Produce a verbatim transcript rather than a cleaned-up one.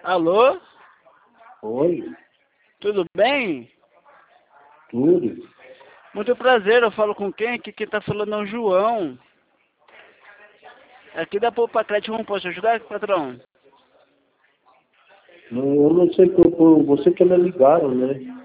Alô? Oi, Tudo bem? tudo. Muito prazer, eu falo com quem? Aqui quem tá falando é o João. Aqui da Poupa Crédito, como posso ajudar, patrão? Não, eu não sei que eu, você que me ligaram, né?